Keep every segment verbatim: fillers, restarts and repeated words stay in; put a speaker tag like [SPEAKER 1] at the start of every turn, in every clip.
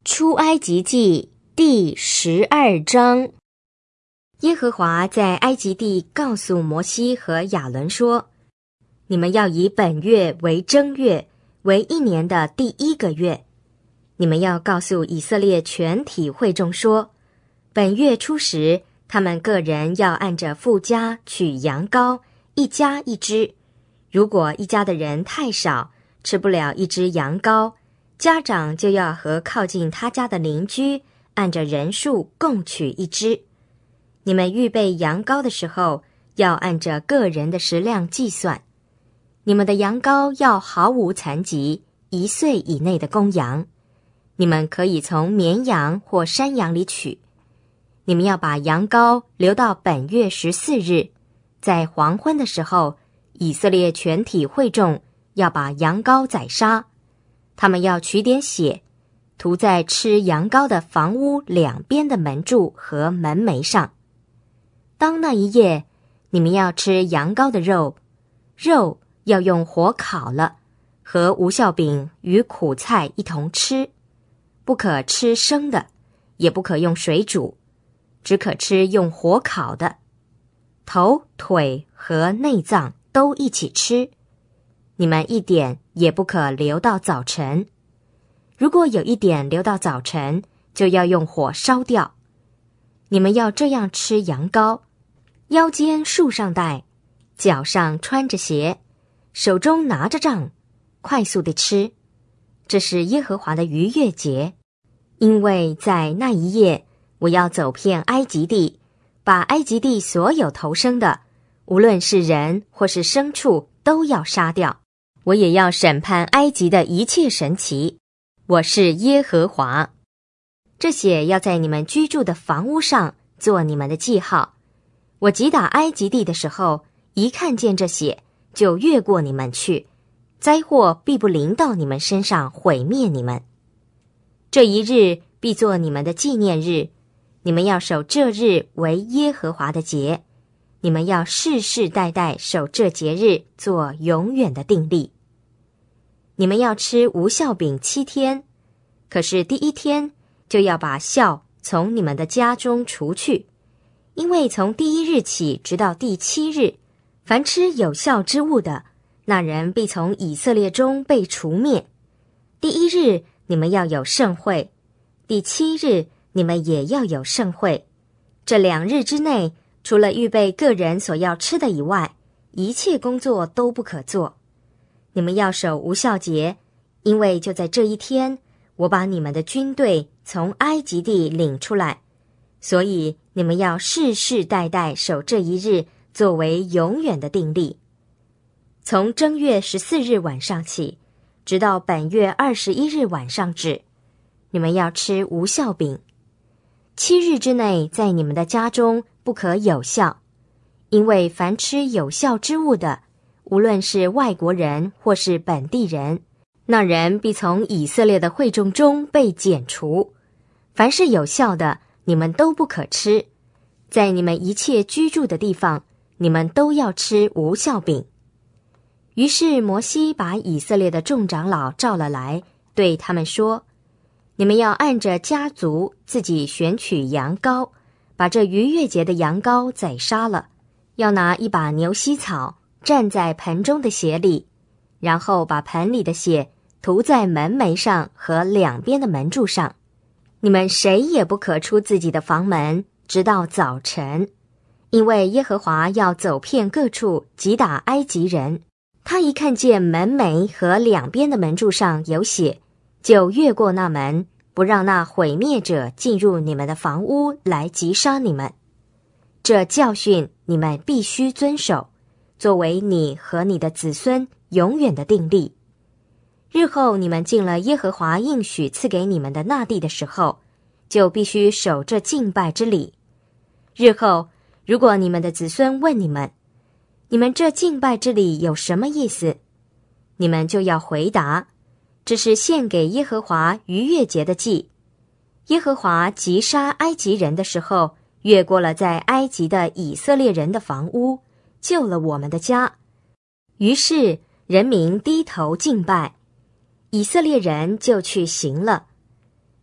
[SPEAKER 1] 出埃及记第十二章。耶和华在埃及地告诉摩西和亚伦说，你们要以本月为正月，为一年的第一个月。你们要告诉以色列全体会众说，本月初时，他们个人要按着父家取羊羔，一家一只。如果一家的人太少，吃不了一只羊羔，家长就要和靠近他家的邻居按着人数共取一只。你们预备羊羔的时候，要按着个人的食量计算。你们的羊羔要毫无残疾，一岁以内的公羊。你们可以从绵羊或山羊里取。你们要把羊羔留到本月十四日，在黄昏的时候，以色列全体会众要把羊羔宰杀。他们要取点血，涂在吃羊羔的房屋两边的门柱和门楣上。当那一夜，你们要吃羊羔的肉，肉要用火烤了，和无酵饼与苦菜一同吃，不可吃生的，也不可用水煮，只可吃用火烤的。头、腿和内脏都一起吃，你们一点也不可留到早晨。如果有一点留到早晨，就要用火烧掉。你们要这样吃羊羔，腰间束上带，脚上穿着鞋，手中拿着杖，快速地吃。这是耶和华的逾越节，因为在那一夜，我要走遍埃及地，把埃及地所有头生的，无论是人或是牲畜，都要杀掉。我也要审判埃及的一切神奇，我是耶和华。这血要在你们居住的房屋上做你们的记号。我击打埃及地的时候，一看见这血，就越过你们去，灾祸必不临到你们身上，毁灭你们。这一日必作你们的纪念日，你们要守这日为耶和华的节，你们要世世代代守这节日，做永远的定例。你们要吃无酵饼七天，可是第一天就要把酵从你们的家中除去，因为从第一日起直到第七日，凡吃有酵之物的，那人必从以色列中被除灭。第一日你们要有盛会，第七日你们也要有盛会。这两日之内，除了预备个人所要吃的以外，一切工作都不可做。你们要守无酵节，因为就在这一天，我把你们的军队从埃及地领出来，所以你们要世世代代守这一日，作为永远的定例。从正月十四日晚上起，直到本月二十一日晚上止，你们要吃无酵饼。七日之内，在你们的家中不可有酵，因为凡吃有酵之物的，无论是外国人或是本地人，那人必从以色列的会众中被剪除。凡是有酵的，你们都不可吃。在你们一切居住的地方，你们都要吃无酵饼。于是摩西把以色列的众长老召了来，对他们说，你们要按着家族自己选取羊羔，把这逾越节的羊羔宰杀了，要拿一把牛膝草蘸在盆中的血里，然后把盆里的血涂在门楣上和两边的门柱上。你们谁也不可出自己的房门，直到早晨，因为耶和华要走遍各处，击打埃及人。他一看见门楣和两边的门柱上有血，就越过那门，不让那毁灭者进入你们的房屋来击杀你们。这教训你们必须遵守，作为你和你的子孙永远的定例。日后你们进了耶和华应许赐给你们的那地的时候，就必须守这敬拜之礼。日后如果你们的子孙问你们，你们这敬拜之礼有什么意思？你们就要回答，这是献给耶和华逾越节的祭。耶和华击杀埃及人的时候，越过了在埃及的以色列人的房屋，救了我们的家。于是人民低头敬拜，以色列人就去行了。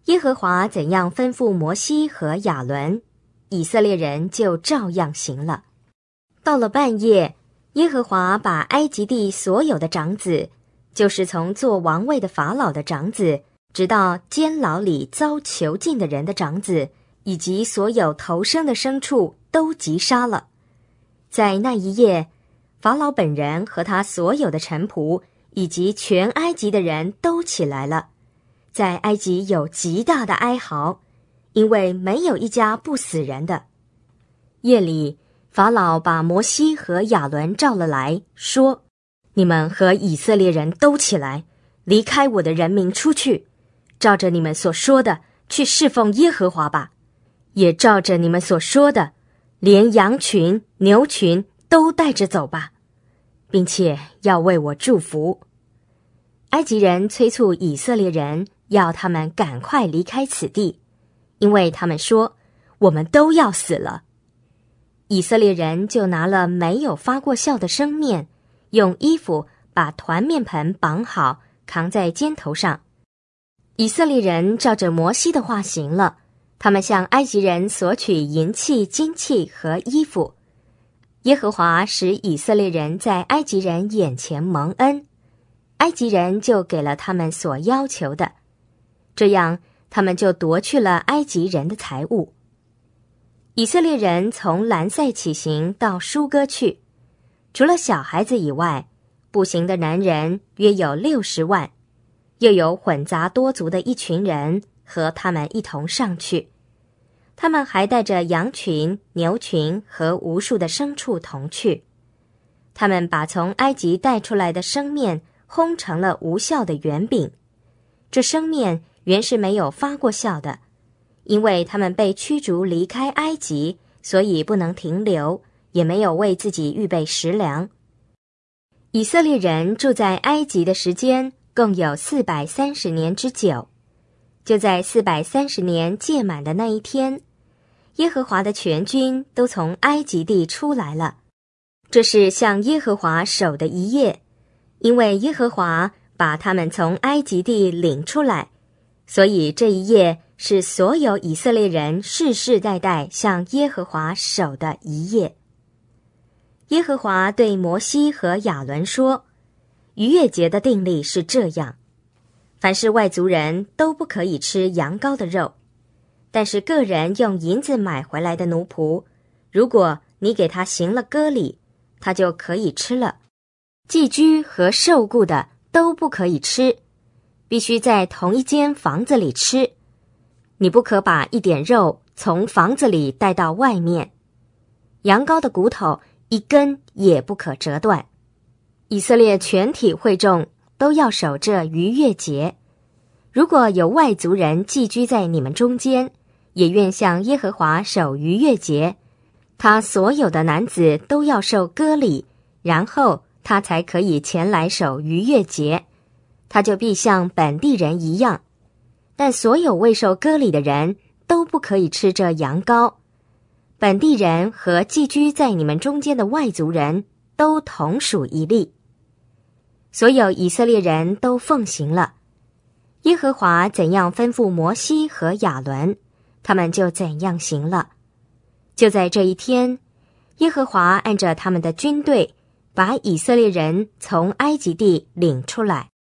[SPEAKER 1] 耶和华怎样吩咐摩西和亚伦，以色列人就照样行了。到了半夜，耶和华把埃及地所有的长子，就是从做王位的法老的长子，直到监牢里遭囚禁的人的长子，以及所有头生的牲畜都击杀了。在那一夜，法老本人和他所有的臣仆，以及全埃及的人都起来了。在埃及有极大的哀嚎，因为没有一家不死人的。夜里，法老把摩西和亚伦召了来，说：你们和以色列人都起来，离开我的人民出去，照着你们所说的去侍奉耶和华吧，也照着你们所说的，连羊群、牛群都带着走吧，并且要为我祝福。埃及人催促以色列人，要他们赶快离开此地，因为他们说，我们都要死了。以色列人就拿了没有发过酵的生面，用衣服把团面盆绑好，扛在肩头上。以色列人照着摩西的话行了，他们向埃及人索取银器、金器和衣服。耶和华使以色列人在埃及人眼前蒙恩，埃及人就给了他们所要求的，这样他们就夺去了埃及人的财物。以色列人从兰塞起行到舒歌去，除了小孩子以外，步行的男人约有六十万，又有混杂多族的一群人和他们一同上去。他们还带着羊群、牛群和无数的牲畜同去。他们把从埃及带出来的生面烘成了无酵的圆饼，这生面原是没有发过酵的，因为他们被驱逐离开埃及，所以不能停留，也没有为自己预备食粮。以色列人住在埃及的时间共有四百三十年之久。就在四百三十年届满的那一天，耶和华的全军都从埃及地出来了。这是向耶和华守的一夜，因为耶和华把他们从埃及地领出来，所以这一夜是所有以色列人世世代代向耶和华守的一夜。耶和华对摩西和亚伦说，逾越节的定例是这样，凡是外族人都不可以吃羊羔的肉，但是个人用银子买回来的奴仆，如果你给他行了割礼，他就可以吃了。寄居和受雇的都不可以吃，必须在同一间房子里吃。你不可把一点肉从房子里带到外面。羊羔的骨头一根也不可折断。以色列全体会众都要守这逾越节。如果有外族人寄居在你们中间，也愿向耶和华守逾越节，他所有的男子都要受割礼，然后他才可以前来守逾越节，他就必像本地人一样。但所有未受割礼的人都不可以吃这羊羔。本地人和寄居在你们中间的外族人都同属一例。所有以色列人都奉行了。耶和华怎样吩咐摩西和亚伦，他们就怎样行了。就在这一天，耶和华按着他们的军队，把以色列人从埃及地领出来。